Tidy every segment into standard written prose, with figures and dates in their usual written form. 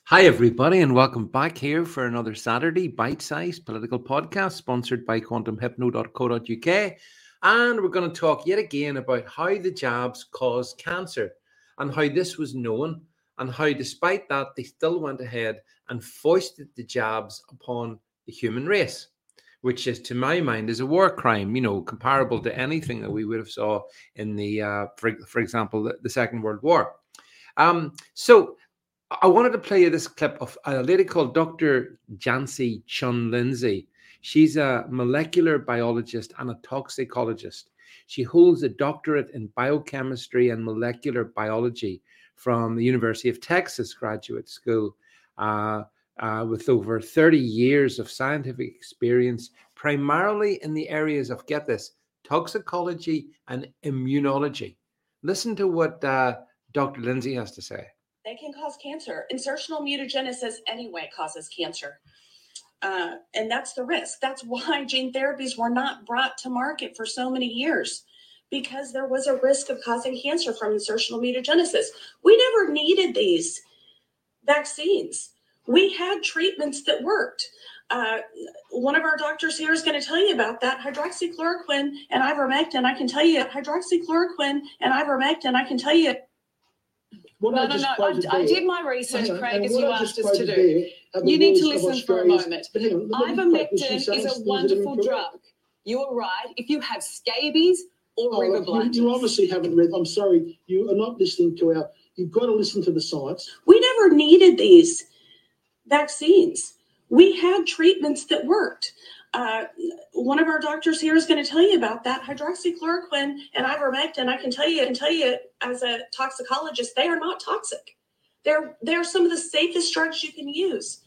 Hi, everybody, and welcome back here for another Saturday bite-sized political podcast sponsored by quantumhypno.co.uk. And we're going to talk yet again about how the jabs cause cancer and how this was known, and how, despite that, they still went ahead and foisted the jabs upon the human race, which is, to my mind, is a war crime, comparable to anything that we would have saw in for example, the Second World War. So I wanted to play you this clip of a lady called Dr. Jancy Chun Lindsay. She's a molecular biologist and a toxicologist. She holds a doctorate in biochemistry and molecular biology from the University of Texas Graduate School, with over 30 years of scientific experience, primarily in the areas of, get this, toxicology and immunology. Listen to what Dr. Lindsay has to say. They can cause cancer. Insertional mutagenesis anyway causes cancer. And that's the risk. That's why gene therapies were not brought to market for so many years, because there was a risk of causing cancer from insertional mutagenesis. We never needed these vaccines. We had treatments that worked. One of our doctors here is going to tell you about that. Hydroxychloroquine and ivermectin, I can tell you. I did my research, Craig, as you asked us to do. You need to listen for a moment. Ivermectin is a wonderful drug. You are right. If you have scabies or river blindness. You obviously haven't read. I'm sorry. You are not listening to you've got to listen to the science. We never needed these vaccines. We had treatments that worked. One of our doctors here is going to tell you about that. Hydroxychloroquine and ivermectin, I can tell you as a toxicologist, they are not toxic. They're some of the safest drugs you can use.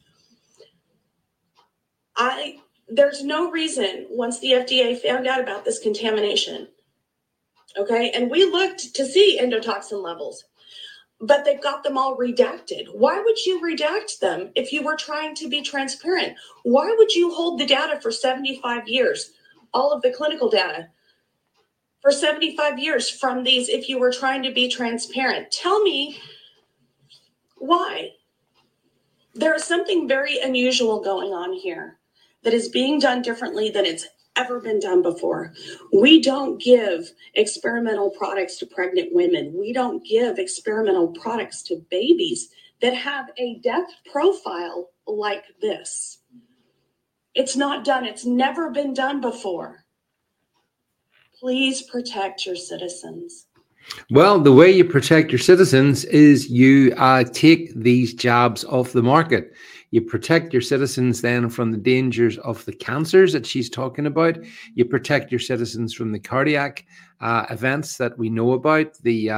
There's no reason, once the FDA found out about this contamination, okay, and we looked to see endotoxin levels, but they've got them all redacted. Why would you redact them if you were trying to be transparent? Why would you hold the data for 75 years, all of the clinical data, for 75 years from these if you were trying to be transparent? Tell me why. There is something very unusual going on here that is being done differently than it's ever been done before. We don't give experimental products to pregnant women. We don't give experimental products to babies that have a death profile like this. It's not done. It's never been done before. Please protect your citizens. Well, the way you protect your citizens is you take these jabs off the market. You protect your citizens then from the dangers of the cancers that she's talking about. You protect your citizens from the cardiac events that we know about,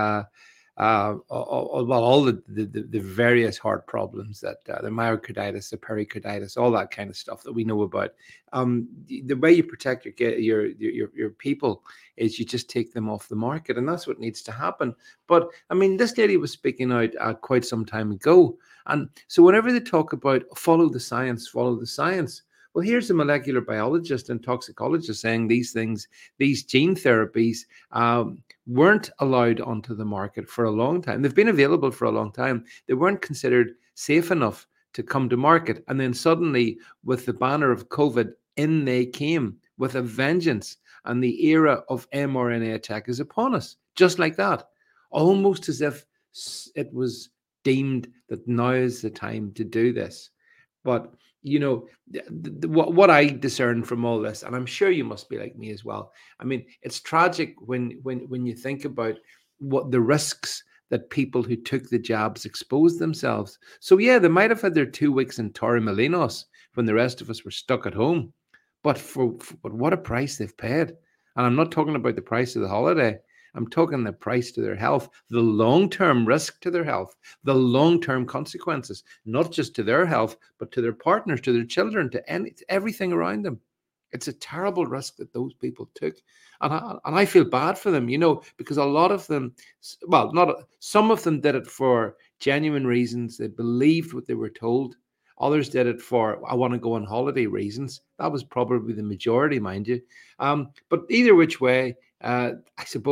all the various heart problems that the myocarditis, the pericarditis, all that kind of stuff that we know about. The way you protect your people is you just take them off the market, and that's what needs to happen. But I mean, this lady was speaking out quite some time ago, and so whenever they talk about follow the science, well, here's a molecular biologist and toxicologist saying these things, these gene therapies weren't allowed onto the market for a long time. They've been available for a long time. They weren't considered safe enough to come to market. And then suddenly, with the banner of COVID, in they came with a vengeance. And the era of mRNA attack is upon us, just like that. Almost as if it was deemed that now is the time to do this. But what I discern from all this, and I'm sure you must be like me as well. I mean, it's tragic when you think about what the risks that people who took the jabs exposed themselves. So yeah, they might have had their 2 weeks in Torremolinos when the rest of us were stuck at home, but but what a price they've paid. And I'm not talking about the price of the holiday. I'm talking the price to their health, the long-term risk to their health, the long-term consequences, not just to their health, but to their partners, to their children, to everything around them. It's a terrible risk that those people took. And I feel bad for them, because a lot of them, some of them did it for genuine reasons. They believed what they were told. Others did it for, I want to go on holiday reasons. That was probably the majority, mind you. But either which way, I suppose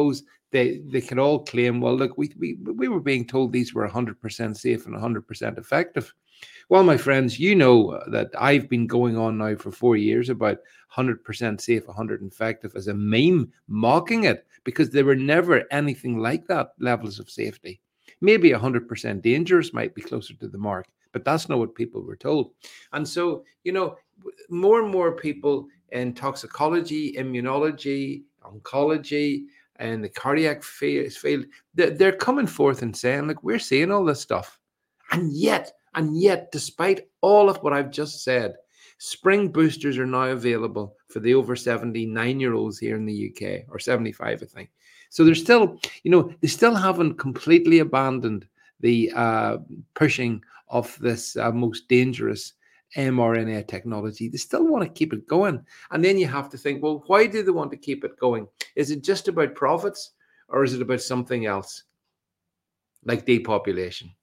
they can all claim, well, look, we were being told these were 100% safe and 100% effective. Well, my friends, you know that I've been going on now for 4 years about 100% safe, 100% effective as a meme, mocking it, because there were never anything like that levels of safety. Maybe 100% dangerous might be closer to the mark, but that's not what people were told. And so, you know, more and more people in toxicology, immunology, oncology, and the cardiac field, they're coming forth and saying, look, we're seeing all this stuff. And yet, despite all of what I've just said, spring boosters are now available for the over 79-year-olds here in the UK, or 75, I think. So they're still, you know, they still haven't completely abandoned the pushing of this most dangerous mRNA technology. They still want to keep it going. And then you have to think, well, why do they want to keep it going? Is it just about profits, or is it about something else, like depopulation?